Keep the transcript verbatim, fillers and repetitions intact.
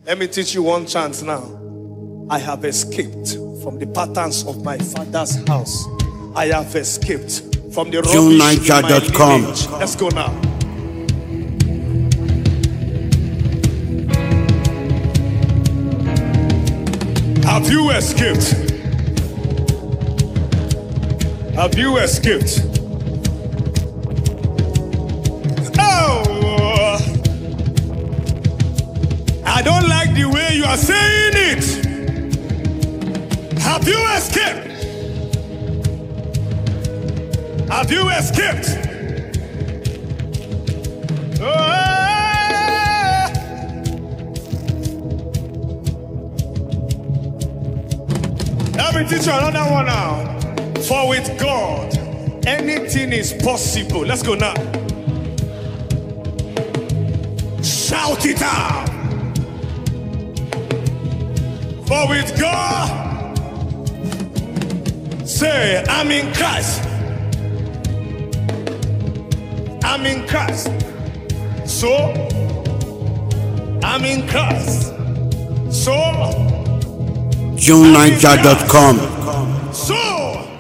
Let me teach you one chant now. I have escaped from the patterns of my father's house. I have escaped from the rubbish in my lineage. Let's go now. Have you escaped? Have you escaped? Oh! I don't like the way you are saying it. Have you escaped? Have you escaped? Oh! Let me teach you another one now. For with God, anything is possible. Let's go now. Shout it out. For with God, say, I'm in Christ. I'm in Christ. So, I'm in Christ. So, June Niger dot com. So,